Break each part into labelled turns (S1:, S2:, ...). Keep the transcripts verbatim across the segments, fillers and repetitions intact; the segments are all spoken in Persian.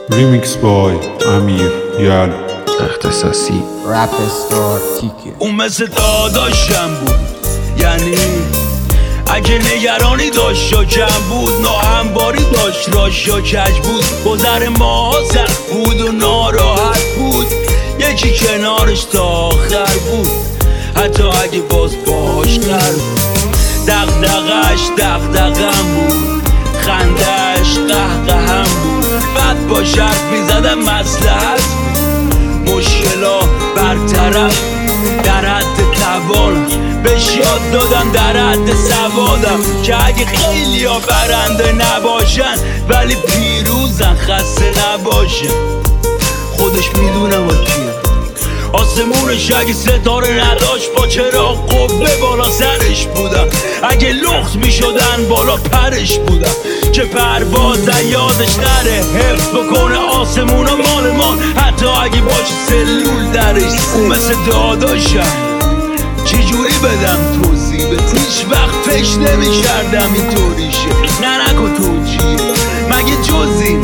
S1: ریمیکس بای امیر یل
S2: اختصاصی
S3: رپ استار تیکه.
S4: اون مثل داداشم بود، یعنی اگه نگرانی داشت یا کم بود، ناهمواری داشت راش یا کج بود، گذر ما سخت بود و ناراحت بود، یکی کنارش تا آخر بود، حتی اگه باز باش قرار بود. دغدغش دغدغم بود، خندش قهقهم بود، بعد با شرف میزدم مصلحت بود، مشکلا برطرف در حد توانم، بهش یاد دادم در حد سوادم که اگه خیلی ها برنده نباشن ولی پیروزن، خسته نباشن. خودش میدونه با کیم، آسمونش اگه ستاره نداشت با چراغ قبه بالا سرش بودم، اگه لخت میشدن بالا پرش بودم، که پرواز یادش نره، حفظ بکنه آسمون و مال ما، حتی اگه باشه سلول درش. اون مثل داداشم، چجوری بدم توضیح؟ به هیچ وقت فکر نمی کردم اینطوریشه، نه نکن توجیه مگه جزی.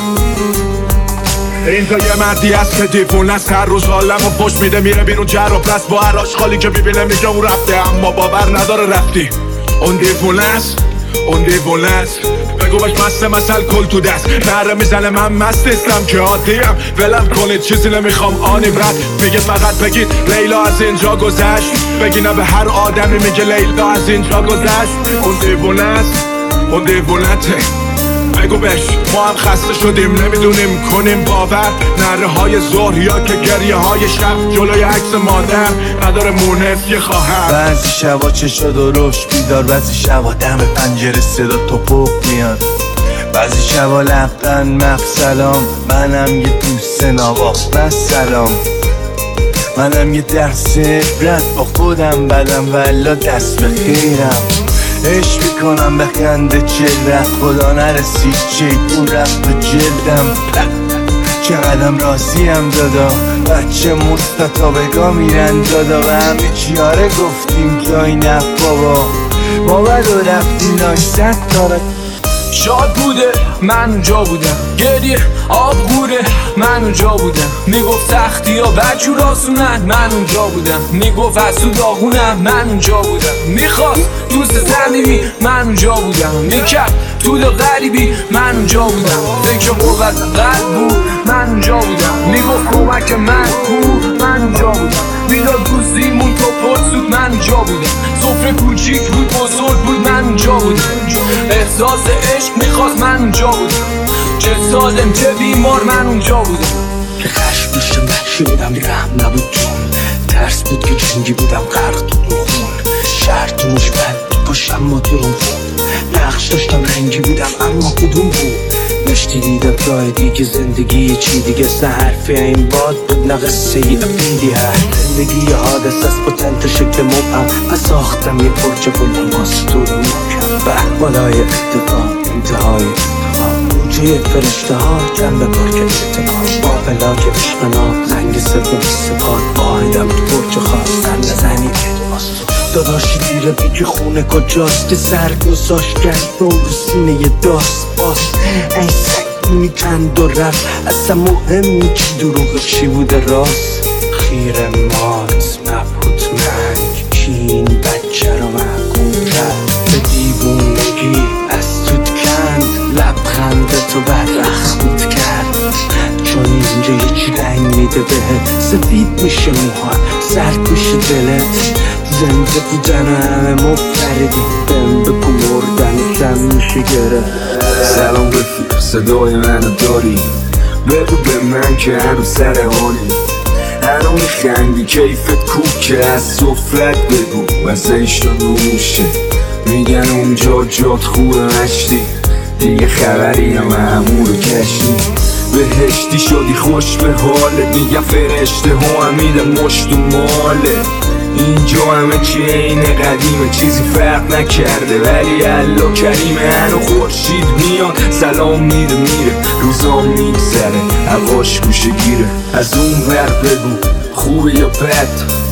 S5: این تا یه مردی هست که دیوونه است، هر روز حالم و پشت میده میره بیرون جر و پس، با هر آشغالی که میبینه میگه اون رفته، اما باور نداره رفتی. اون دیوونه است، اون دیوونه است، بگو باش مسته مثل کل تو دست، نره میزنه من مست نیستم که عادیم، ولم کنید چیزی نمیخوام آنی برد، میگه فقط بگید لیلا از اینجا گذشت، بگی نه به هر آدمی میگه لیلا از اینجا گذشت. اون دیوونه است، اون دیوونته، بگو بش ما هم خسته شدیم نمیدونیم کنیم باور، نره های ظهر یا که گریه های شب جلوی عکس مادر نداره مونس یه خواهر.
S6: بعضی شبا چشا درشت بیدار، بعضی شبا دم پنجره صدا توپق میاد، بعضی شبا لبخند مف سلام، منم یه دوست نواق بس سلام، منم یه درس عبرت با خودم بدم والا دست به خیرم، عشق میکنم به خنده چهرت، خدا نرسید شیطون رفت به جلدم، چقدرم راضیم دادا، بچه مستطابقا میرن دادا، و همه چیاره گفتیم جای نف بابا، ما بدو رفتیم ناشتت داره.
S7: شاد بوده من اونجا بودم، گریه آب غوره من اونجا بودم، میگفت سختی ها بجور آسونن من اونجا بودم، میگفت حسود داغونم من اونجا بودم، میخواست دوست زمینی من اونجا بودم، میکرد طول غریبی من اونجا بودم، فکر قوت قلب بود من اونجا بودم، میگفت کمک من بود من اونجا بودم، میداد گوزیمون تو پرسود من اونجا بودم، سفره کوچیک بود بزرگ بود من اونجا بودم، احساس عشق میخواست من اونجا بودم، چه سالم چه بیمار من اونجا بودم،
S8: که خشم داشتم بچه بودم رحم نبود جون، ترس بود که جنگی بودم غرق تو خون، شهر تو مشبت پاشم ما تو روم خود، نقش داشتم رنگی بودم اما کدوم بود، نشتی دیدم راه دیگه زندگی چی دیگه، سه حرفی این باد بود نه قصه ای ابیدی هست، زندگی یه حادث است با چند تا شکل مبهم، و ساختم یه برج بلند واسه تو رو محکم، به بالای اتفاق انتهای اتفاق، روجه فرشته ها جنب پارک اتفاق، با پلاک عشق ناب زنگ سوم سپاد، آهدم تو برج خاص سر نزنی داداشی دیره بیگه خونه کجاست، که سر گذاشت کرد رو رو سینه یه داست باز، این سگ اونی کند و رفت، اصلا مهم نی چی دروغ چی بوده راست، خیر مات مبهوت منگ کین بچه رو محکوم کرد، به دیوونگی از توت کند، لبخند تو بر رخمت کرد، چون اینجا یه چی رنگ میده بهت، سفید میشه موها سرد میشه دلت، زنده بودن همه مفتردی، بهم بگو مردنشم میشه گره.
S9: سلام رفیق صدای منو داری، بگو به من که هنو سر حالی، هنو میخندی کیفت کوکه، از سفرت بگو وزش تو نوشه، میگن اونجا جات خوبه مشتی، دیگه خبری هم همون رو کشتی، بهشتی شدی خوش به حالت، میگن فرشته ها هم میده مشت و ماله، اینجا همه چی این قدیمه چیزی فرق نکرده، ولی الله کریمه، هنو خورشید میاد سلام میده میره، روزام میگذره هواش گوشه گیره، از اون ور بگو خوبه یا بد،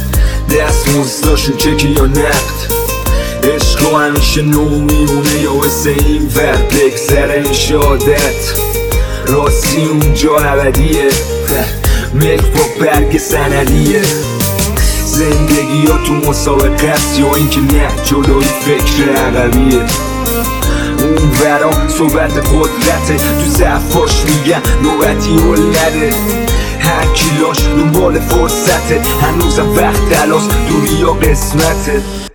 S9: دست مزداشون چکی یا نقد، عشق همیشه نو میمونه یا واسه این ور بگذره این شادت، راستی اونجا ابدیه ملک با برگ سندیه زندگی ها تو مسابقه است یا اینکه نه جلوی فکر عقبیه اون ورا صحبت قدرته تو صفاش میگن نوبتی و نده هر کیلاش دنبال فرصته هنوزم وقت تلاس دوری یا قسمته